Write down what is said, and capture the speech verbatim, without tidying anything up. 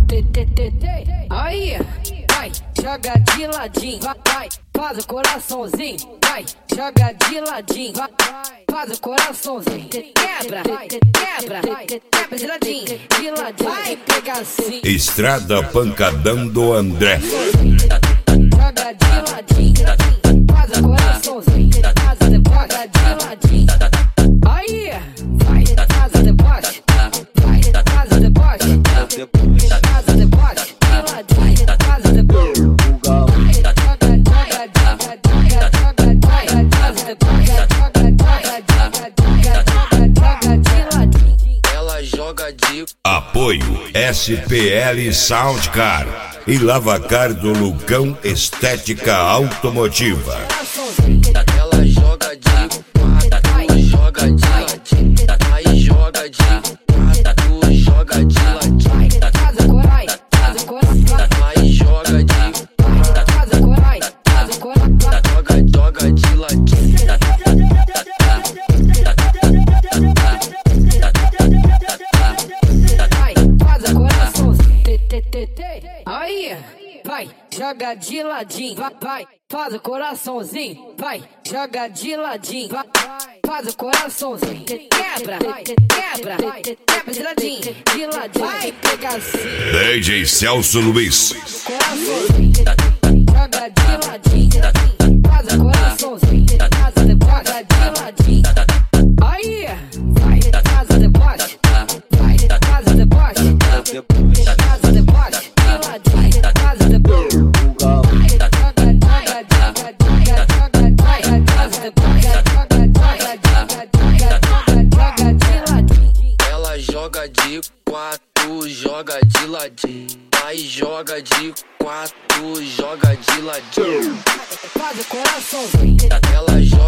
Aí, vai, joga de ladinho, vai, vai, faz o coraçãozinho, vai, joga de ladinho, vai, faz o coraçãozinho, quebra, quebra, quebra de ladinho, de ladinho, vai pegar assim. Estrada Pancadão do André. Joga de ladinho, faz o coraçãozinho, faz o deboche, de ladinho. Aí, vai, faz o deboche, vai, faz o deboche, faz o deboche, de ladinho, faz o deboche. Ela joga de Apoio S P L Soundcar e Lavacar do Lucão Estética Automotiva. Ela joga de quatro, joga de ladinho, aí joga de quatro, joga de ladinho, aí joga de joga, joga de ladinho. Aí, vai, joga de ladinho, vai, vai, faz o coraçãozinho, vai, joga de ladinho, vai, faz o coraçãozinho, quebra, quebra, quebra de ladinho, de ladinho, vai pegar assim. D J Celso Luiz. Coraçãozinho, joga de ladinho, faz o coraçãozinho, faz o deboche, de ladinho. Aí, vai, faz o deboche, vai, faz o deboche, faz o deboche, de ladinho, faz o deboche. Ela joga de quatro, joga de ladinho, aí joga de quatro, joga de ladinho. Faz o coraçãozinho. Ela joga